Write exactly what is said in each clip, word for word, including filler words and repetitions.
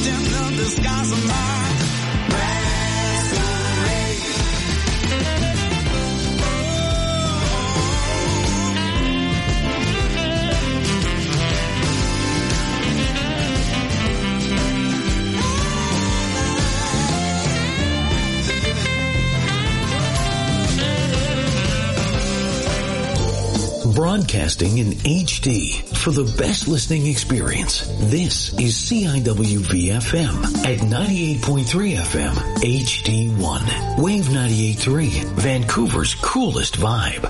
reflection of the skies of my masquerade. Broadcasting in H D for the best listening experience. This is C I W V F M at ninety-eight point three F M H D one. Wave ninety-eight point three, Vancouver's coolest vibe.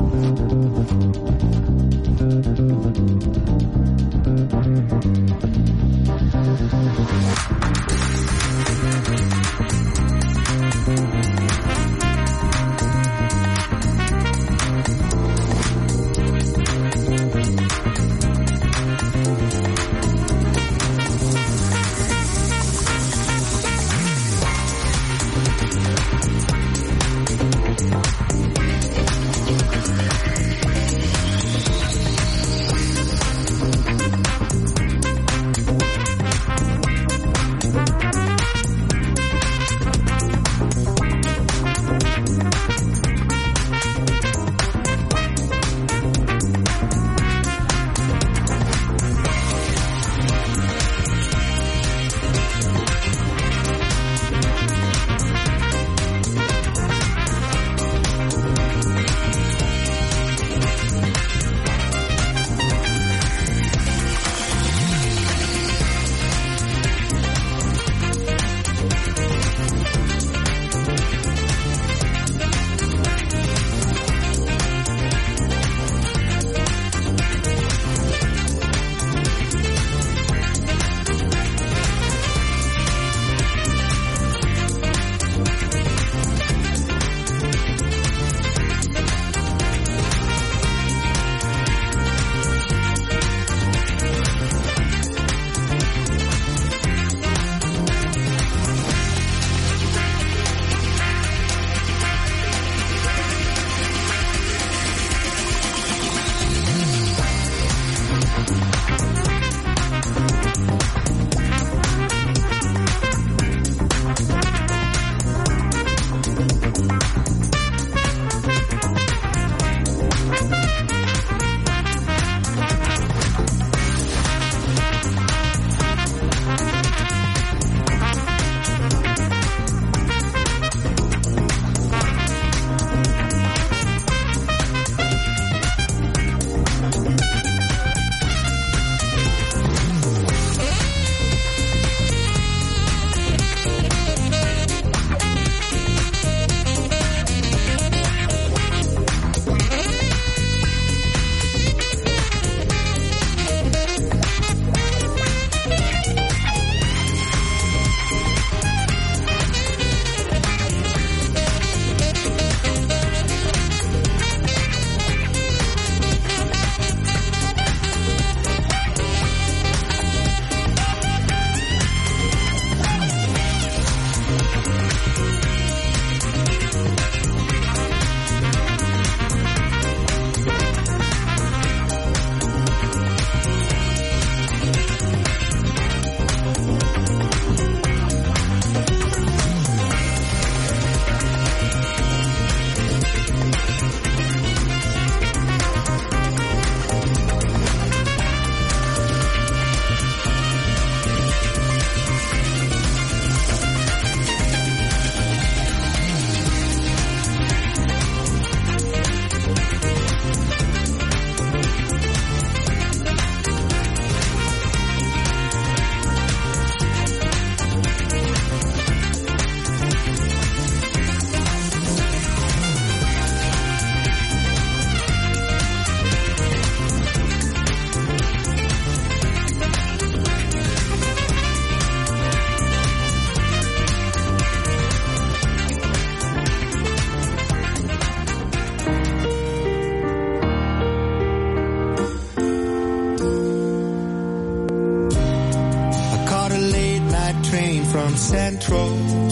from Central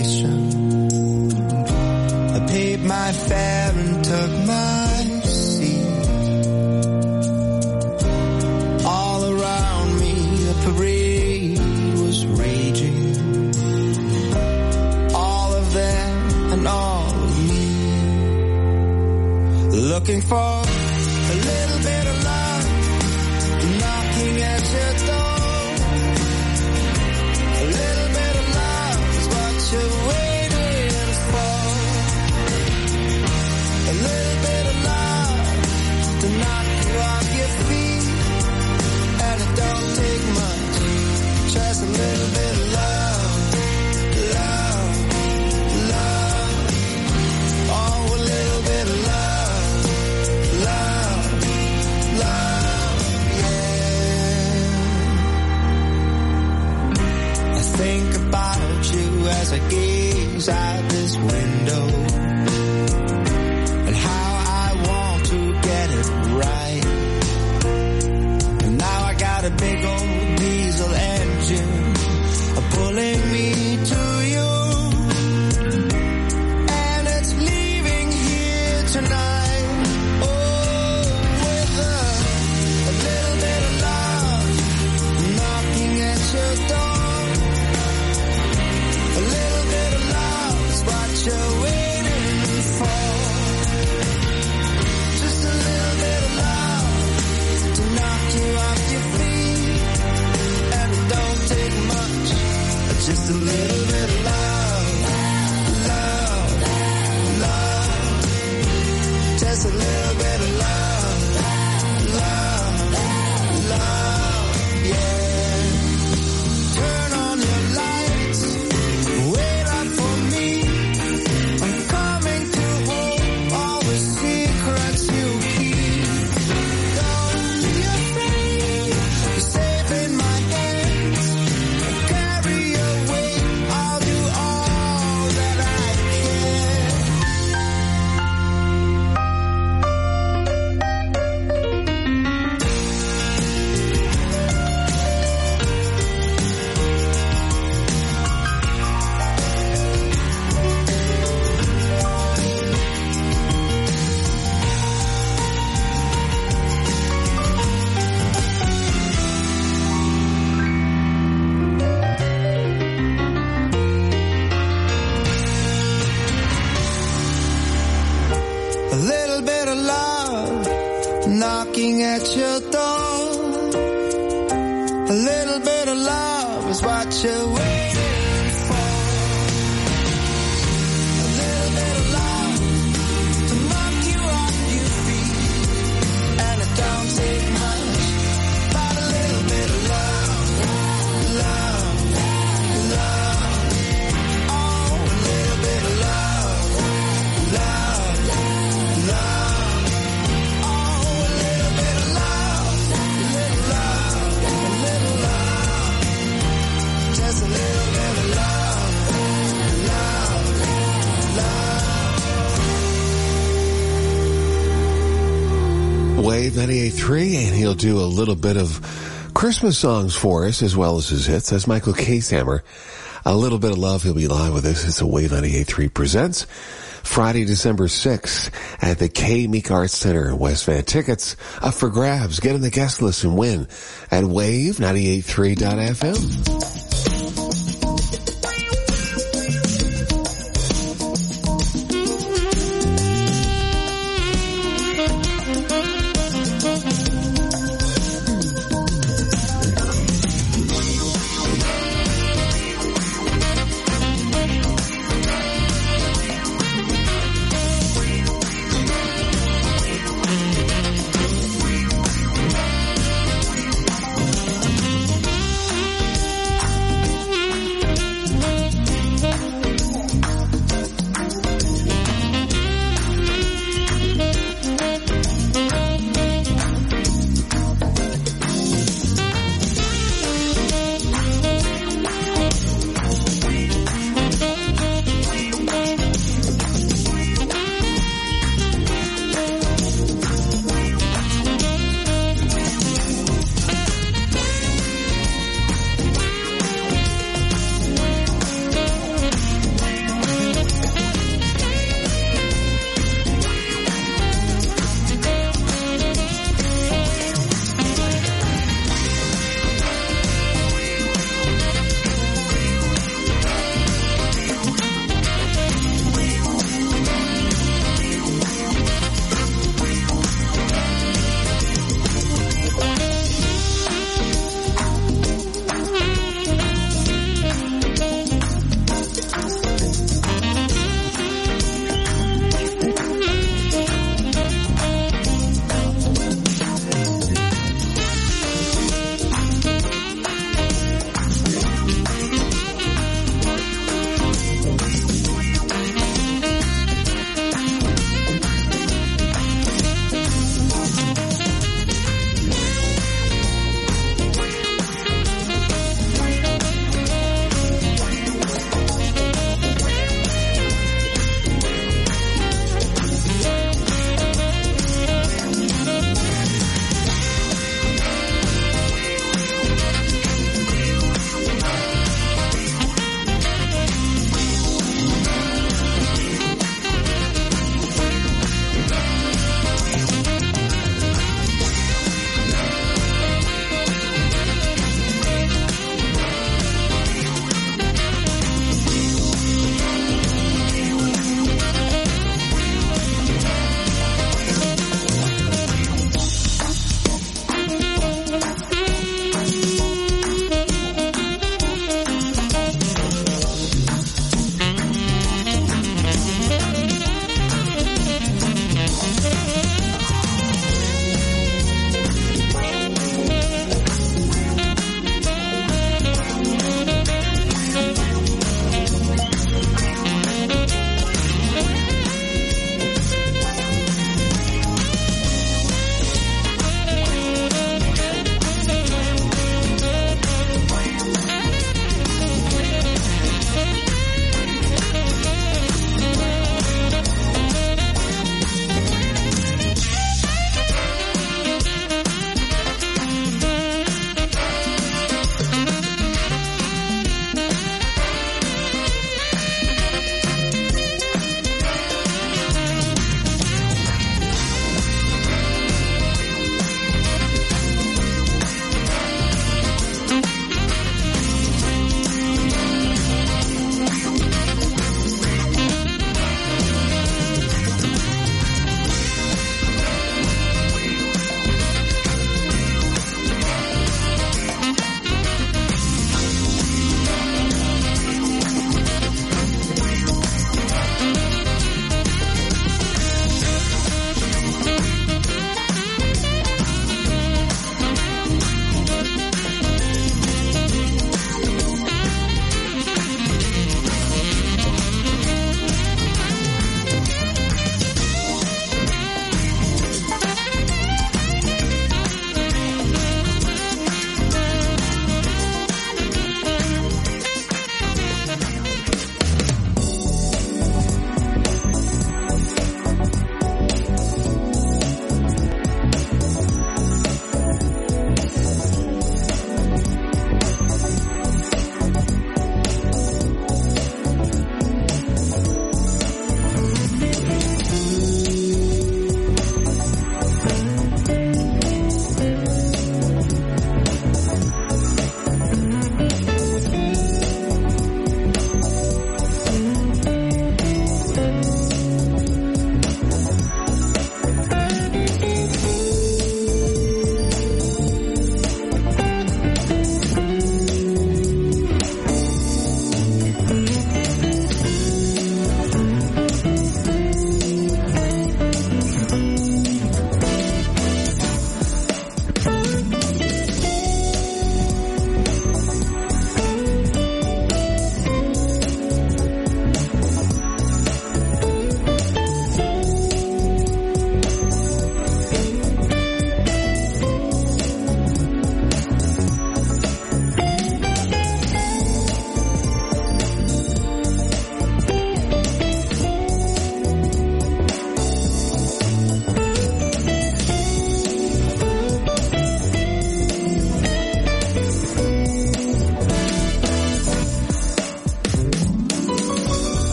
Station. I paid my fare and took my seat. All around me a parade was raging. looking for a little bit of love, knocking at your door. A little bit of love is what you're waiting for. A little bit of love to knock you off your feet, and it don't take much, just a little bit of love, love, love. Oh, a little bit of love, love, love, yeah. I think about you as I gaze out this window, and how I want to get it right. And now I got a big old diesel engine pulling me to you, and it's leaving here tonight. Oh, with a, a little bit of love knocking at your door. A little bit of love is what you're waiting for. Just a little bit of love to knock you off your feet, and it don't take much, just a little bit of love, love, love. Just a little bit of love, love, love, yeah. Turn on your lights, wait up for me. I'm coming to hold all the secrets you keep. Don't be afraid, you're safe in my hands. Carry your weight, I'll do all that I can. A little bit of love knocking at your door. A little bit of love is what you're waiting for. A little bit of love to knock you off your feet, and it don't take much, but a little bit of love, love, love. Oh, a little bit of love, love, love. Oh, a little bit of love, a little love, a little love. Just a little bit of love, love, love. Wave ninety-eight point three, and he'll do a little bit of Christmas songs for us as well as his hits. That's Michael Casehammer. A little bit of love. He'll be live with us. It's a Wave ninety-eight point three presents Friday, December sixth at the K Meek Arts Center in West Van. Tickets up for grabs. Get on the guest list and win at wave ninety-eight point three dot f m.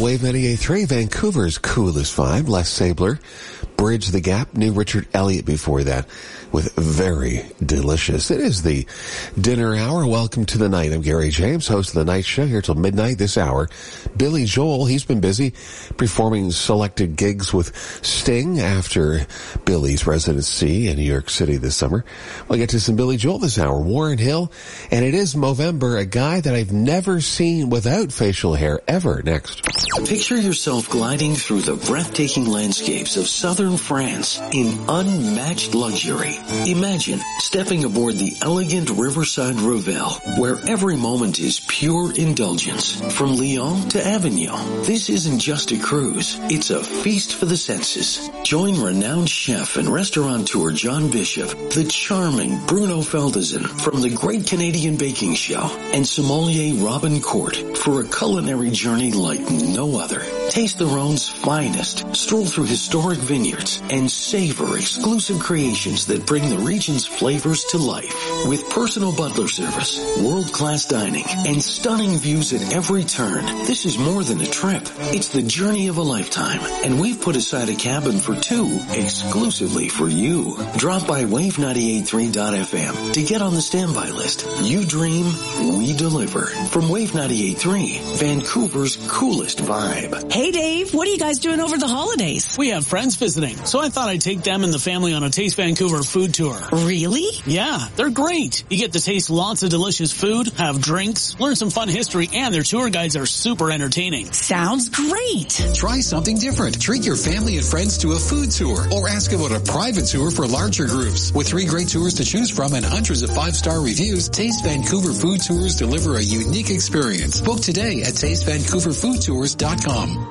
Wave ninety-eight point three, Vancouver's coolest vibe. Les Sabler, Bridge the Gap, New Richard Elliott before that with Very Delicious. It is the dinner hour. Welcome to the night. I'm Gary James, host of the night show, here till midnight this hour. Billy Joel, he's been busy performing selected gigs with Sting after Billy's residency in New York City this summer. We'll get to some Billy Joel this hour. Warren Hill, and it is Movember, a guy that I've never seen without facial hair ever. Next. Picture yourself gliding through the breathtaking landscapes of southern France in unmatched luxury. Imagine stepping aboard the elegant riverside Rouvel, where every moment is pure indulgence. From Lyon to Avignon, this isn't just a cruise, it's a feast for the senses. Join renowned chef and restaurateur John Bishop, the charming Bruno Feldesen from the Great Canadian Baking Show, and sommelier Robin Court for a culinary journey like no other. Taste the Rhone's finest, stroll through historic vineyards, and savor exclusive creations that bring the region's flavors to life. With personal butler service, world-class dining, and stunning views at every turn, this is more than a trip. It's the journey of a lifetime, and we've put aside a cabin for two exclusively for you. Drop by wave ninety-eight point three dot f m to get on the standby list. You dream, we deliver. From Wave ninety-eight point three, Vancouver's coolest vibe. Hey Dave, what are you guys doing over the holidays? We have friends visiting, so I thought I'd take them and the family on a Taste Vancouver food tour. Really? Yeah, they're great. You get to taste lots of delicious food, have drinks, learn some fun history, and their tour guides are super entertaining. Sounds great. Try something different. Treat your family and friends to a food tour or ask about a private tour for larger groups. With three great tours to choose from and hundreds of five-star reviews, Taste Vancouver Food Tours deliver a unique experience. Book today at taste vancouver food tours dot com.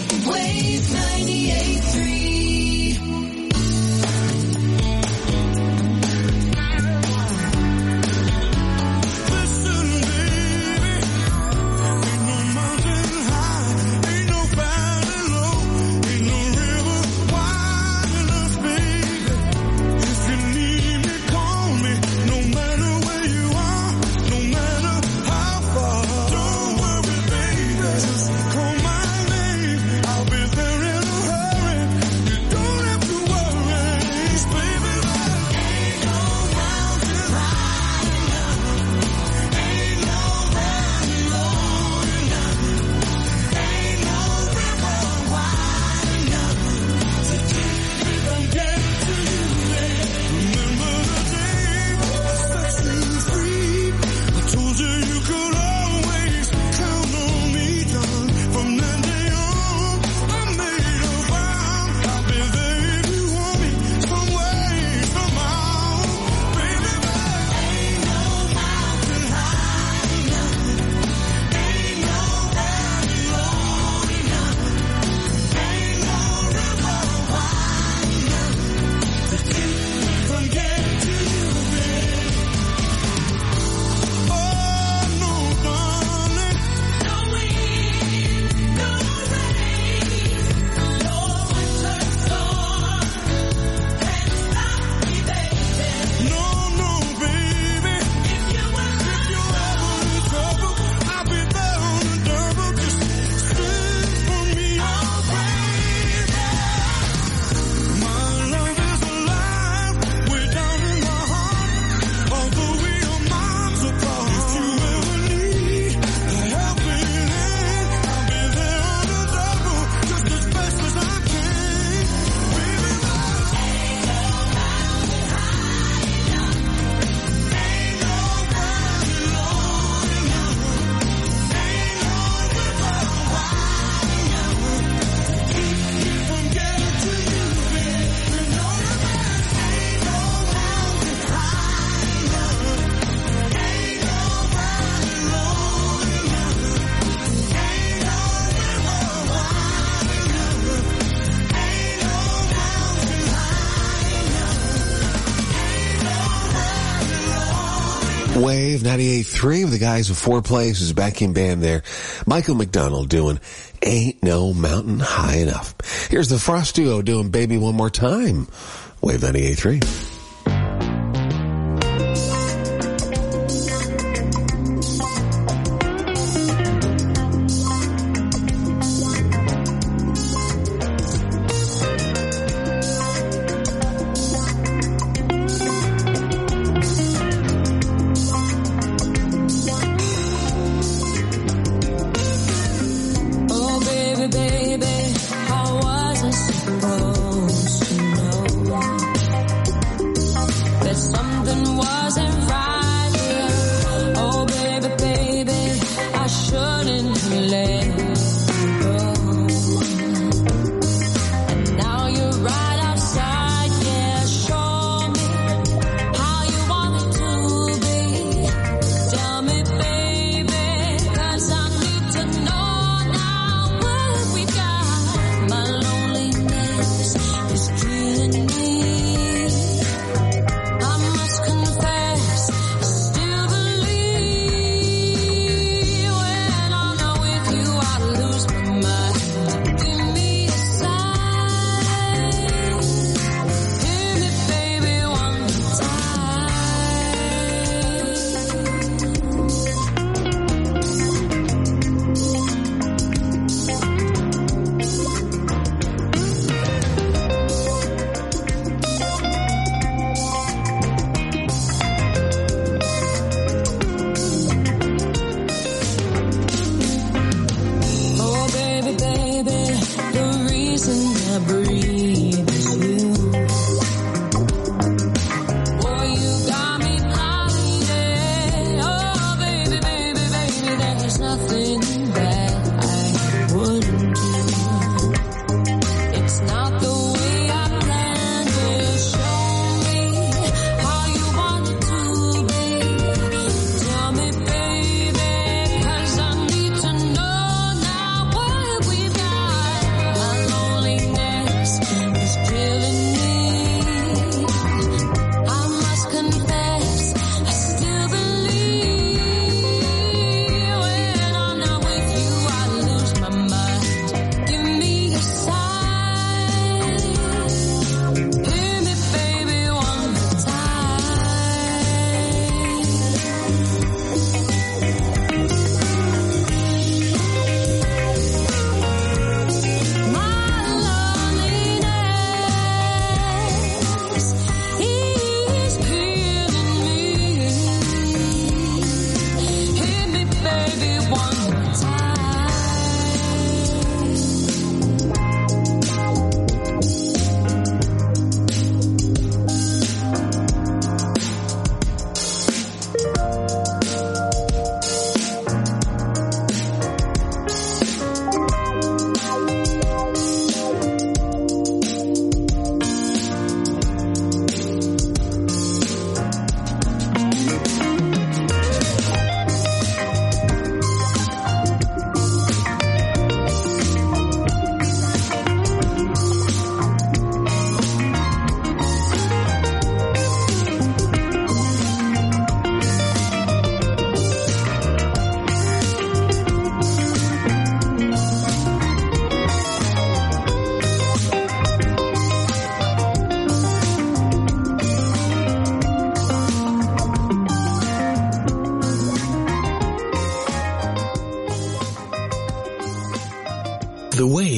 Wave ninety-eight point three. Wave ninety-eight point three with the guys of Four Places backing band there. Michael McDonald doing Ain't No Mountain High Enough. Here's the Frost Duo doing Baby One More Time. Wave ninety-eight point three.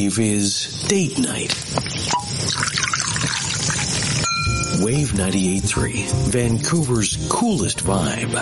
Wave is date night. Wave ninety-eight point three, Vancouver's coolest vibe.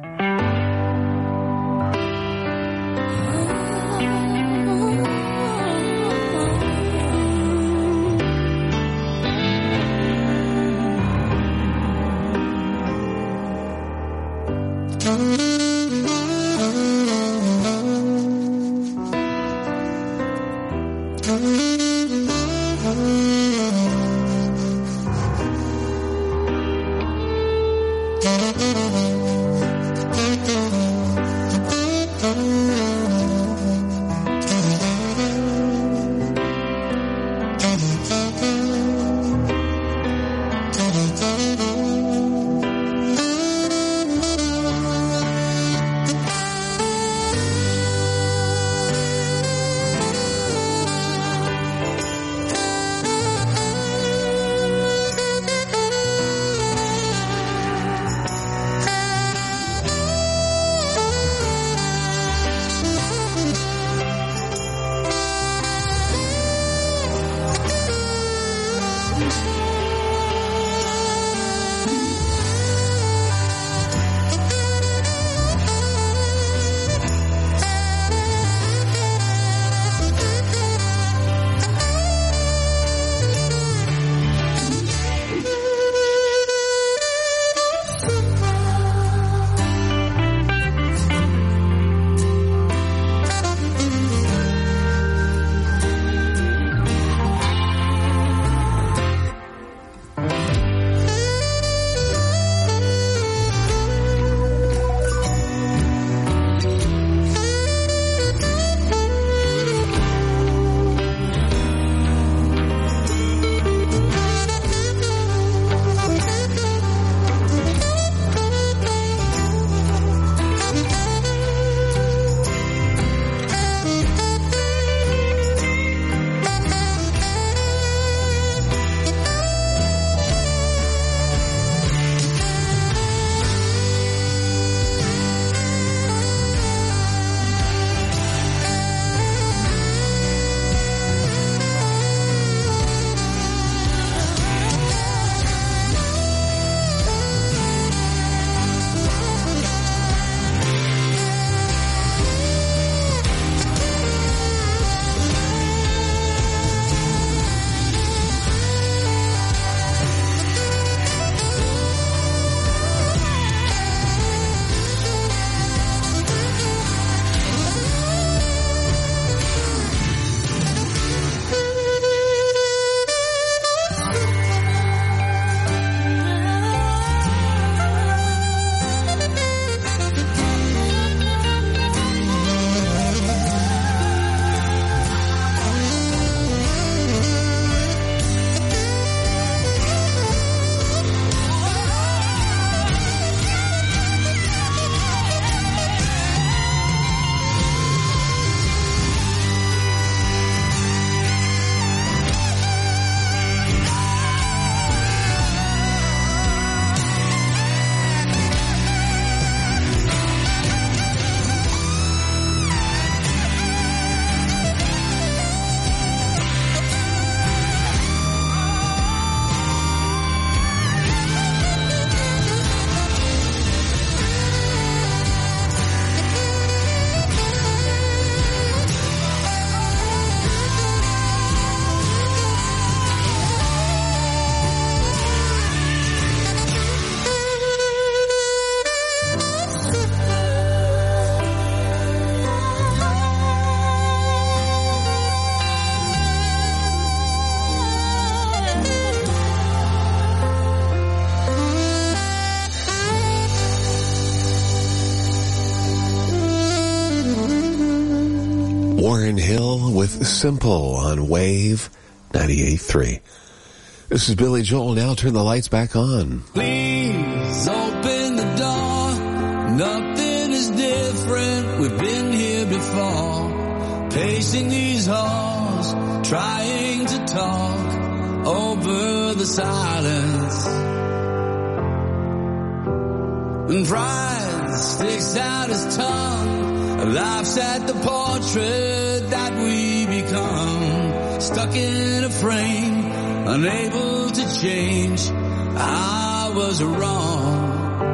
Warren Hill with Simple on Wave ninety-eight point three. This is Billy Joel. Now turn the lights back on. Please open the door. Nothing is different. We've been here before. Pacing these halls, trying to talk over the silence. And pride sticks out his tongue, laughs at the portrait that we become. stuck in a frame, unable to change. I was wrong.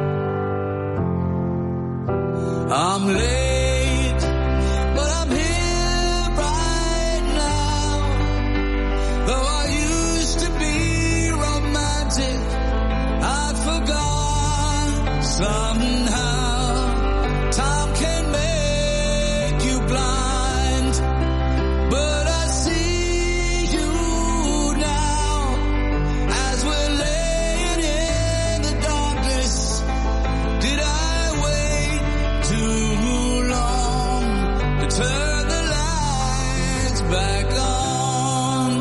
I'm late, but I'm here right now. Though I used to be romantic, I forgot somehow. Time can make you blind, but I see you now as we're laying in the darkness. Did I wait too long to turn the lights back on?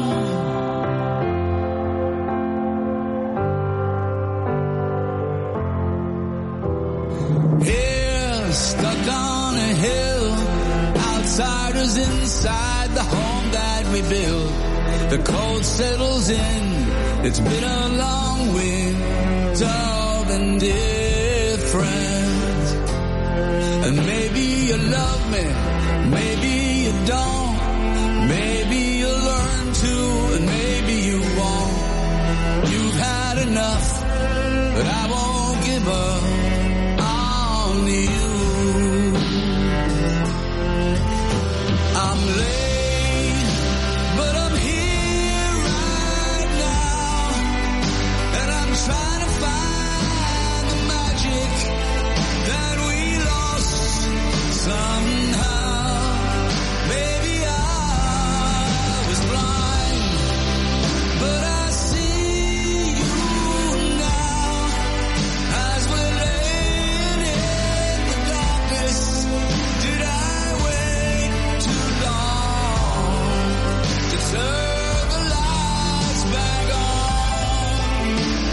Here, stuck on a hill, outsiders inside the home that we built. The cold settles in, it's been a long winter of indifference. And maybe you love me, maybe you don't, maybe you'll learn to, and maybe you won't. You've had enough, but I won't give up on you. I'm late, but I'm here right now, and I'm trying to find the magic that we lost somehow. Maybe I was blind, but I see you now as we're laying in the darkness. Did I wait too long to turn the lights back on?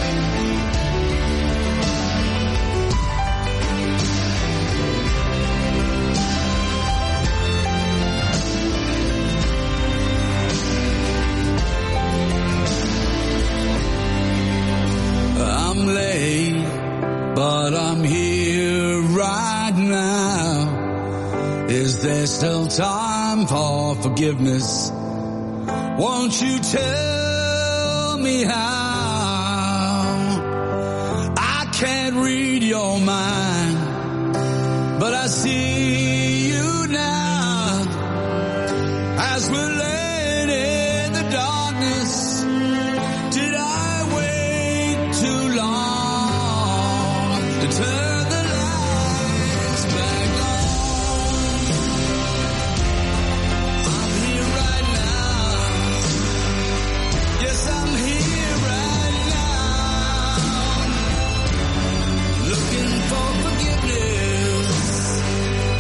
I'm late, but I'm here right now. Is there still time for forgiveness? Won't you tell me how? I can't read your mind, but I see you now as we're laying in the darkness. Did I wait too long to turn the lights back on? I'm here right now. Yes, I'm here right now. Looking for forgiveness.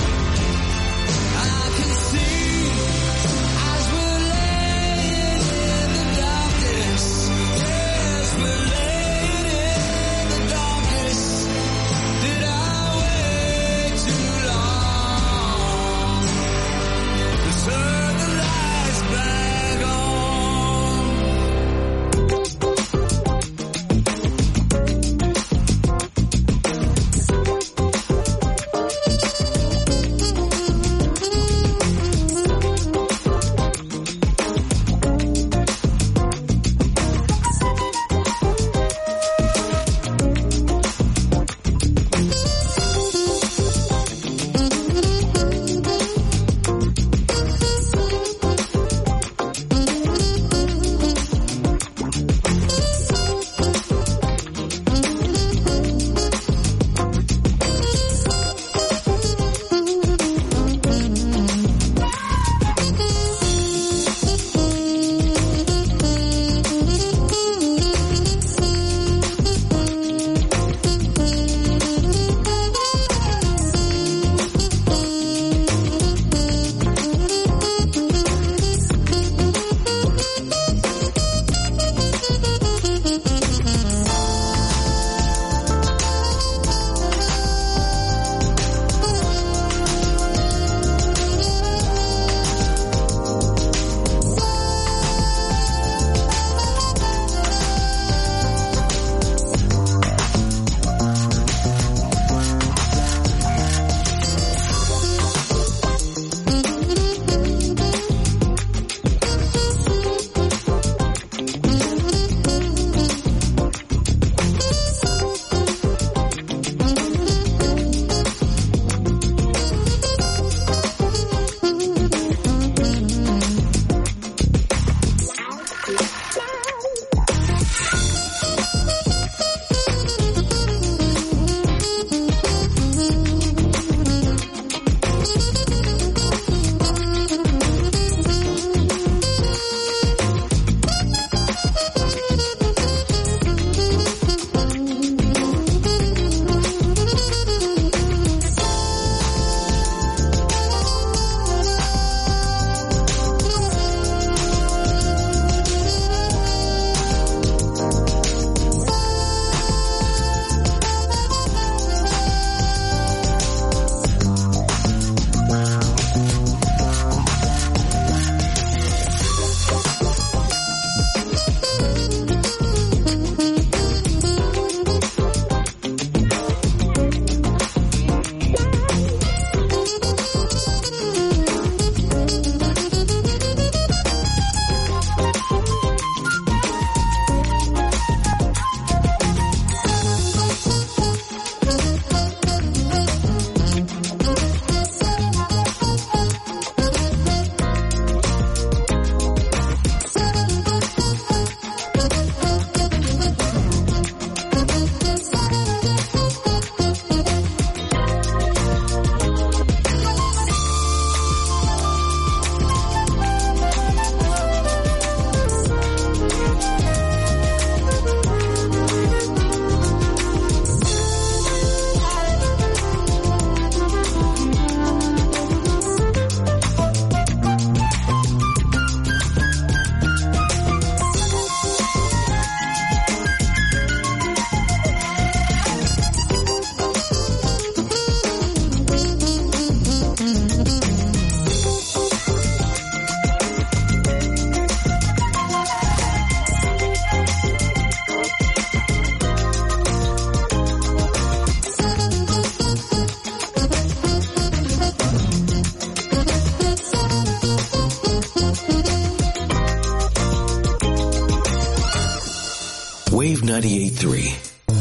ninety-eight point three.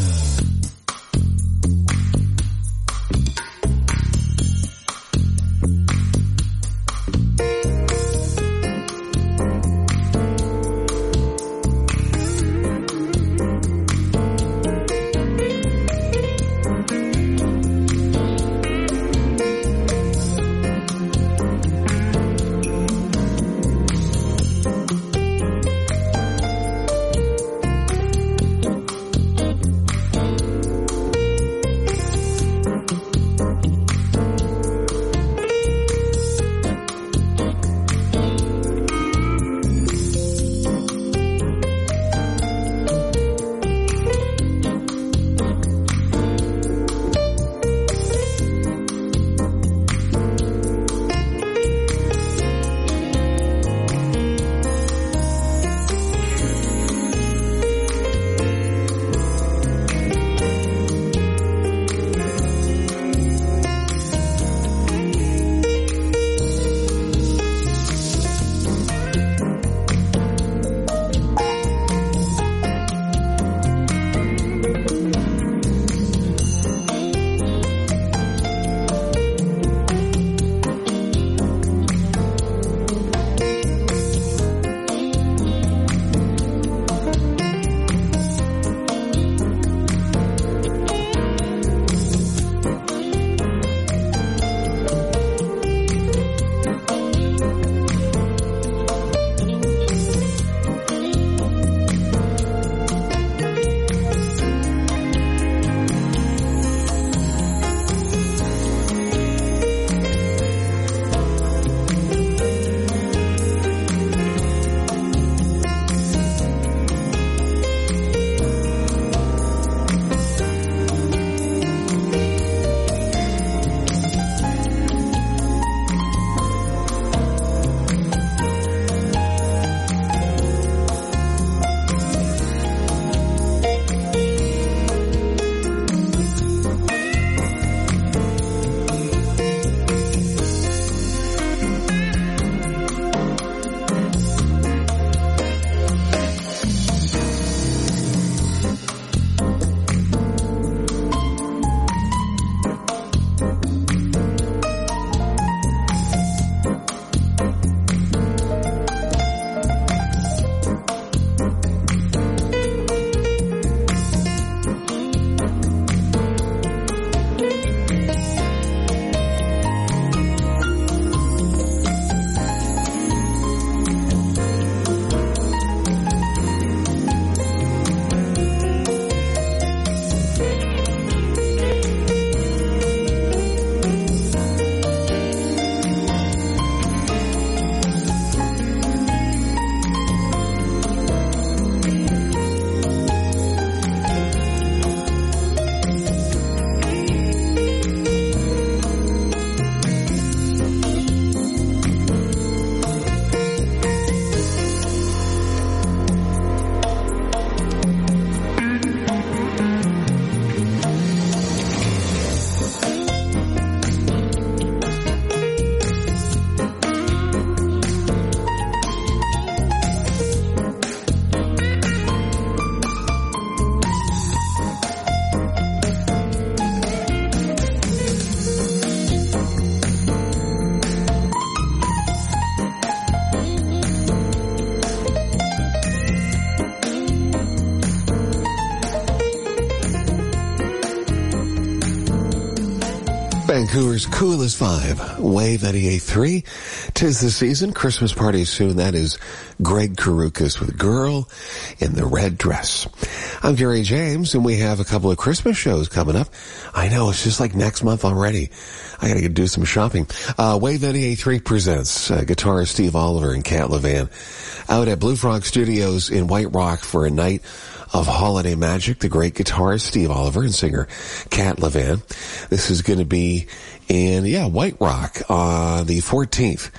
Vancouver's coolest vibe, Wave ninety-eight point three. Tis the season, Christmas party soon. That is Greg Karukas with Girl in the Red Dress. I'm Gary James, and we have a couple of Christmas shows coming up. I know, it's just like next month already. I gotta go do some shopping. Uh, Wave ninety-eight point three presents uh, guitarist Steve Oliver and Cat Levan out at Blue Frog Studios in White Rock for a night of holiday magic. The great guitarist Steve Oliver and singer Cat Levan. This is going to be in, yeah, White Rock on the fourteenth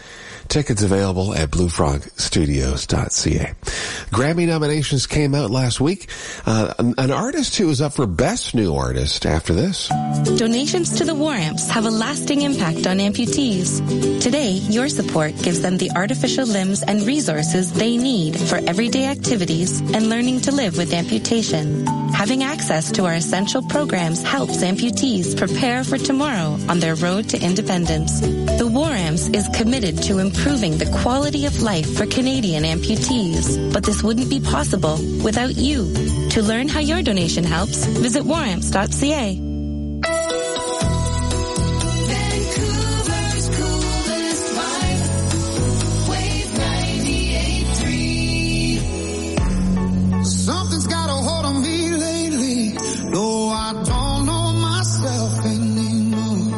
Tickets available at blue frog studios dot c a. Grammy nominations came out last week. Uh, an, an artist who is up for Best New Artist after this. Donations to the War Amps have a lasting impact on amputees. Today, your support gives them the artificial limbs and resources they need for everyday activities and learning to live with amputation. Having access to our essential programs helps amputees prepare for tomorrow on their road to independence. The War Amps is committed to improving the quality of life for Canadian amputees, but this wouldn't be possible without you. To learn how your donation helps, visit war amps dot c a. Something's got a hold on me lately. No, I don't know myself anymore.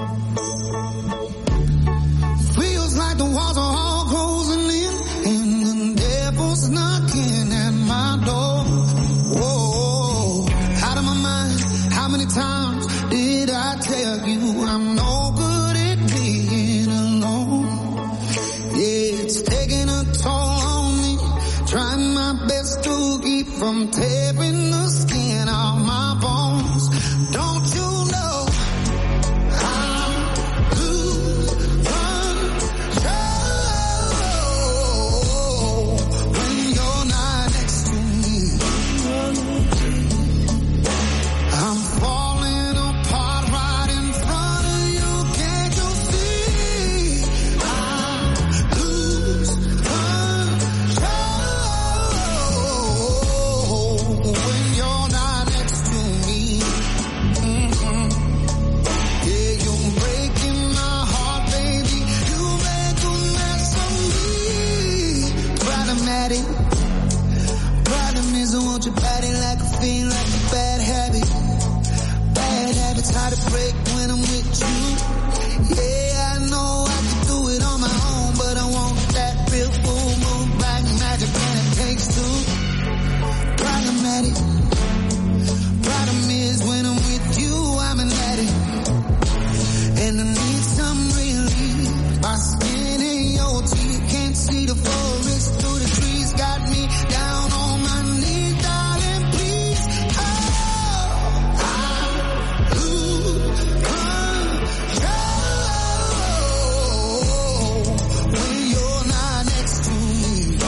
Feels like the walls are all closing in and the devil's knocking at my door. Whoa, out of my mind. How many times did I tell you I'm no good at being alone? Yeah, it's taking a toll on me. Trying my best to keep from tearing the skin off my bones. Don't you know I lose control when you're not next to me? I'm falling apart right in front of you. Can't you see? I lose control when you're not next to me. Mm-mm. Yeah, you're breaking my heart, baby. You make a mess of me. Problematic. Problem is I want your body like a fiend, like a bad habit. Bad habits hard to break when I'm with you. Yeah, I know I can do it on my own, but I want that real full moon black magic and it takes two. Problematic. Problem is when I'm with you, I'm an addict. And I need some relief. My skin and your teeth can't see the forest through the trees. Got me down on my knees, darling, please. Oh, I lose control when you're not next to me.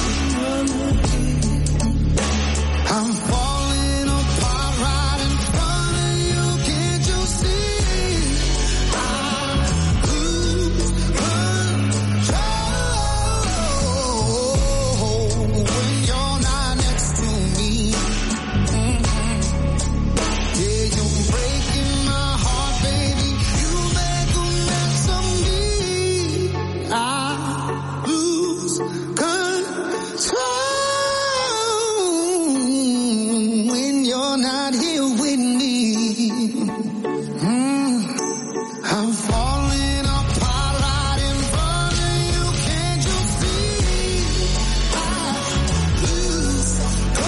I'm falling apart right in front of you. Can't you see? I lose control when you're not next to me. Mm-mm. Yeah, you're breaking my heart, baby. You make a mess of me. I lose control when you're not here with me. Mm. I'm falling apart right in front of you. Can't you see? I lose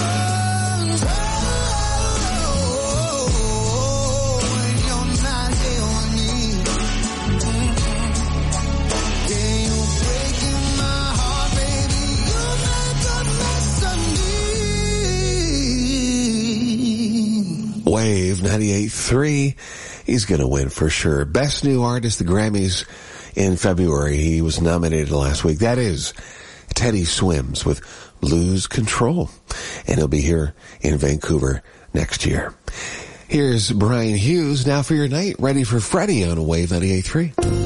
control when you're not here with me. Mm-mm. Yeah, you're breaking my heart, baby. You make a mess of me. Wave ninety-eight point three. He's going to win for sure. Best New Artist, the Grammys in February. He was nominated last week. That is Teddy Swims with Lose Control. And he'll be here in Vancouver next year. Here's Brian Hughes now for your night. Ready for Freddie on Wave ninety-eight point three.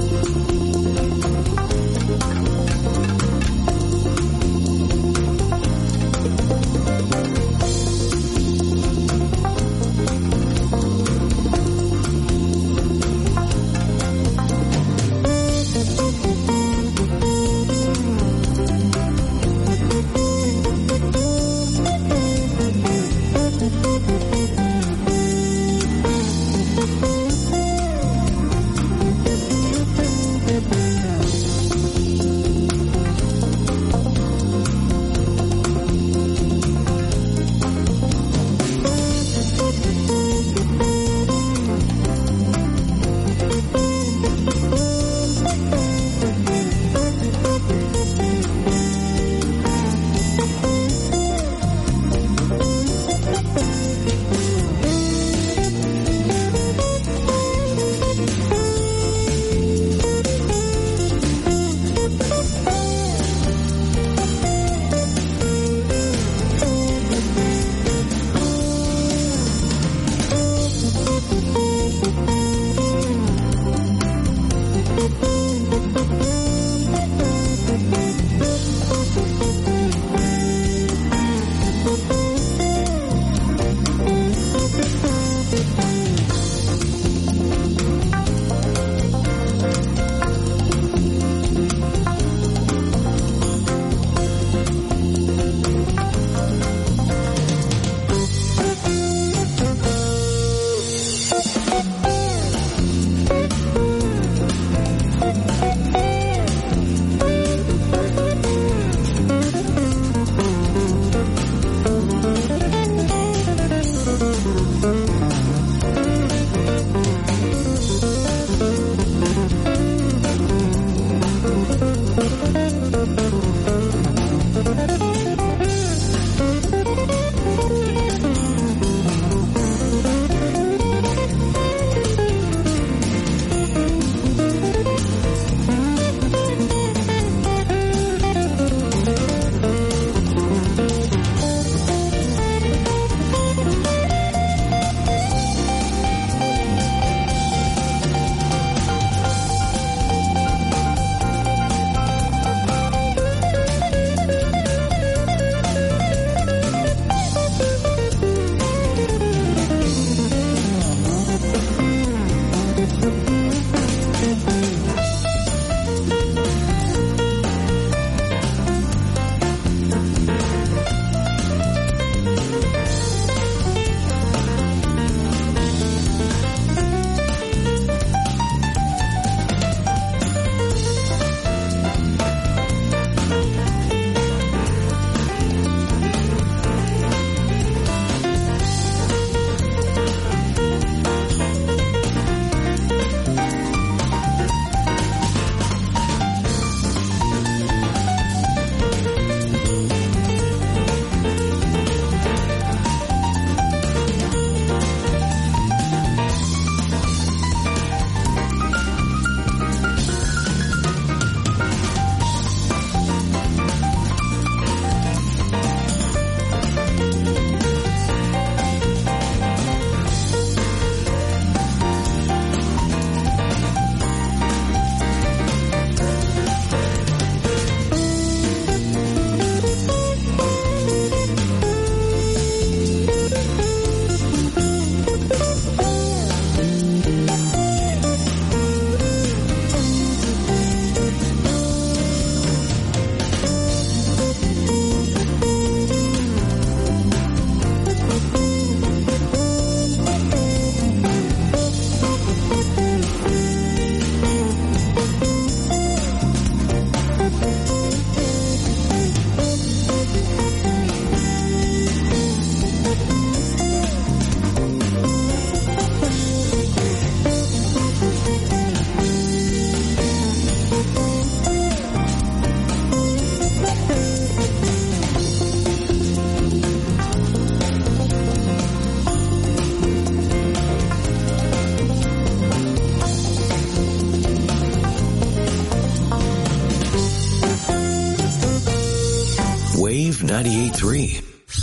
ninety-eight point three.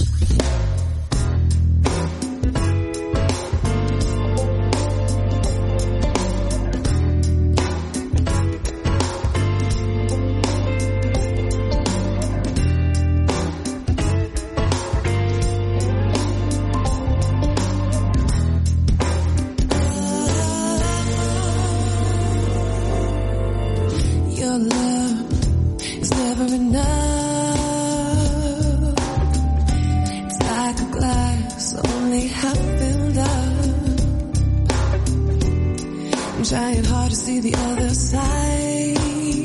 Your love is never enough. It's like a glass only half filled up. I'm trying hard to see the other side.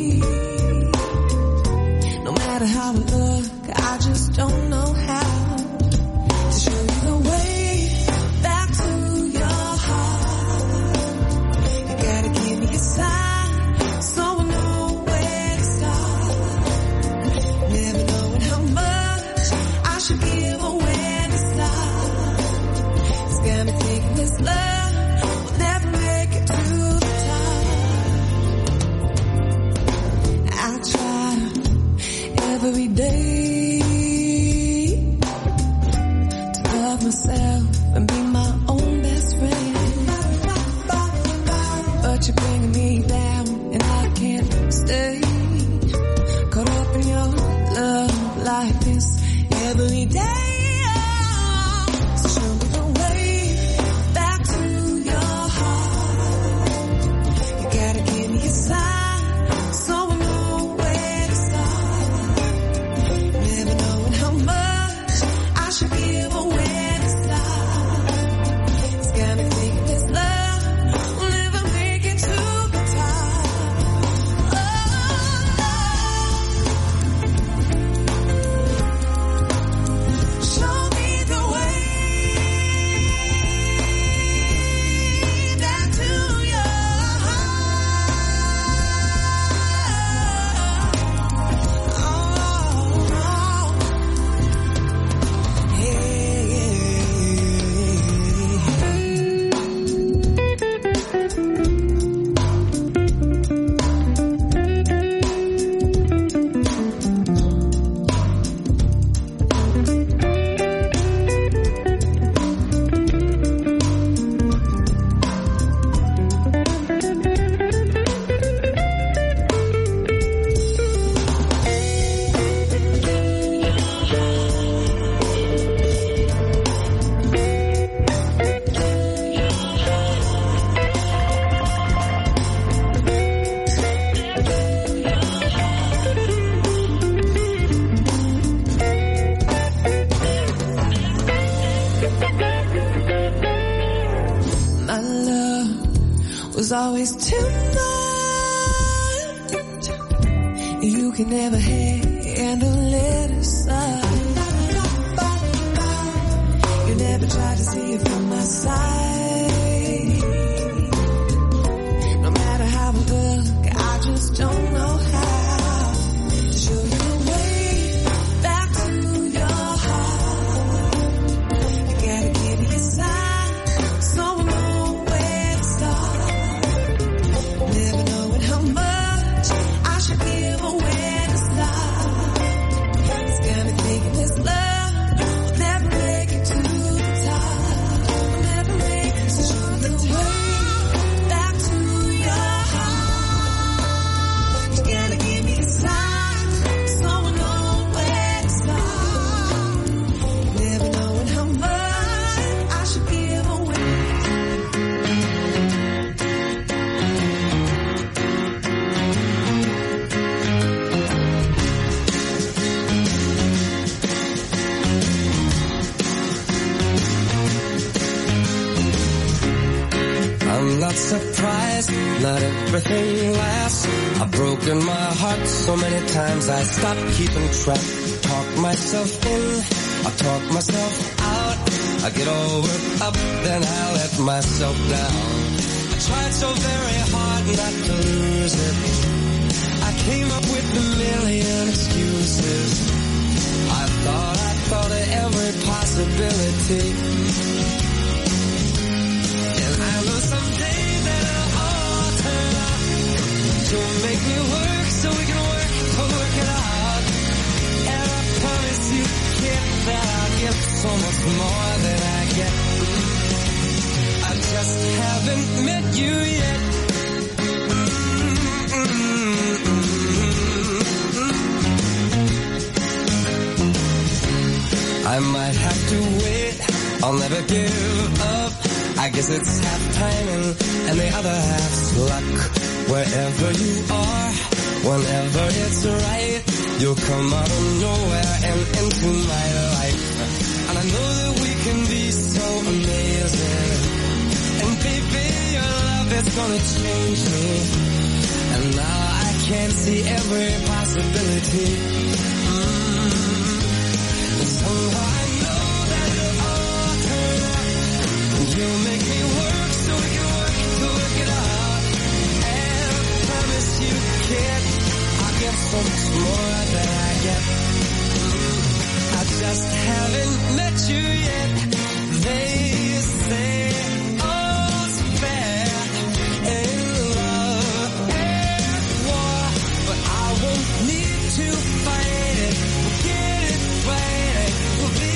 No matter how I look, I just don't know how to show you the way back to your heart. You gotta give me a sign. Every day to love myself and be my own best friend, but you're bringing me down and I can't stay caught up in your love like this every day. So show me the way back to your heart. You gotta give me a sign. Was always too much. You can never handle it aside. You never try to see it from my side. No matter how I look, I just don't know how to show you the way back to your heart. You gotta give me a sign so I know where to start. Never knowing how much I should give or where to start. It's got me thinking this love will never make it to the top. Will never make it to the way back to your heart. You gotta give me a sign so I know where to start. Never knowing how much I should give away. I'm not surprised, not everything lasts. I've broken my heart so many times I stopped keeping track. Talk myself in, I talk myself out. I get all worked up, then I let myself down. I tried so very hard not to lose it. I came up with a million excuses. I thought, I thought of every possibility. And I know someday that it'll all turn out. You'll make me work so we can work to work it out. And I promise you you yet. I might have to wait, I'll never give up. I guess it's half timing and the other half's luck. Wherever you are, whenever it's right, you'll come out of nowhere and into my life. And I know that we can be so amazing. And baby, your love is gonna change me. And now I can see every possibility. Mm. And somehow I know that it'll all turn out. And you'll make me work so we can work to work it out. And I promise you, kid, I'll give so much more than I get. I just haven't met you yet. They say all's fair in love and war, but I won't need to fight it. We'll get it right. We'll be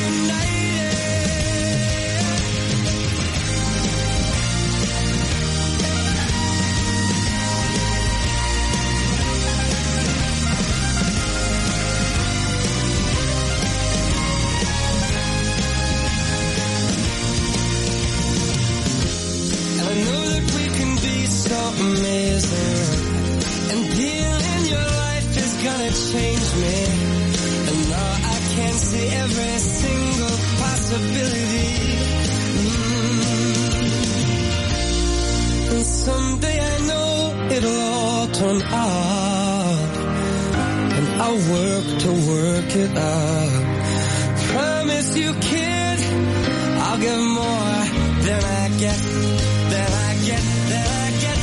amazing, and being in your life is gonna change me, and now I can see every single possibility. Mm. And someday I know it'll all turn out, and I'll work to work it out. Promise you, kid, I'll give more than I get, than I get, than I get.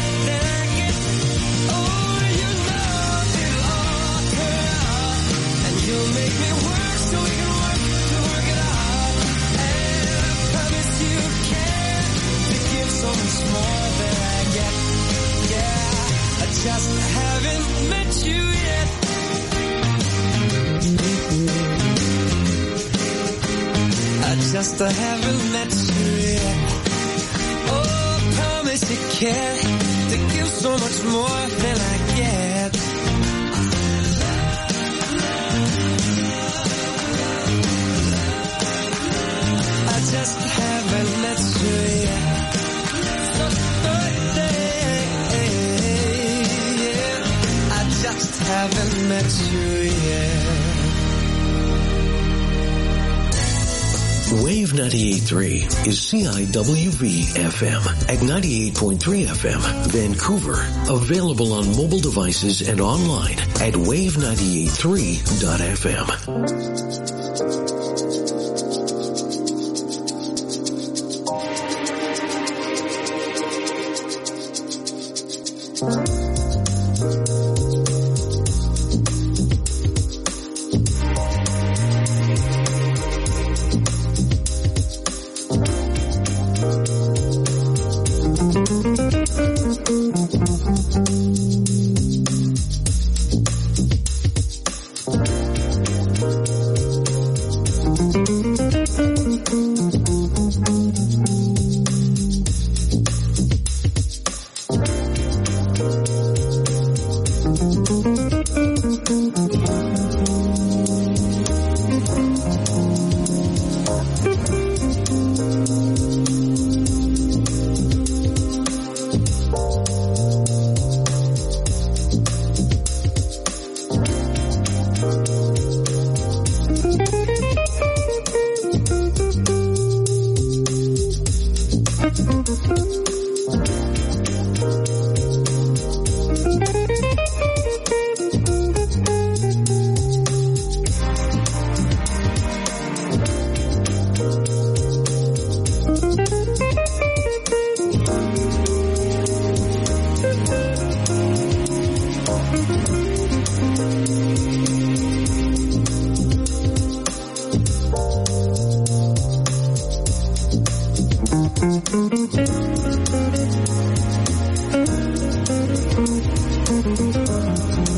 You'll make me work so we can work to work it out. And I promise you can to give so much more than I get. Yeah, I just haven't met you yet. I just haven't met you yet. Oh, I promise you can to give so much more than I get. Just haven't met you yet. I just haven't met you yet. Wave ninety-eight point three is C I W V F M at ninety-eight point three F M, Vancouver. Available on mobile devices and online at wave ninety-eight three dot F M.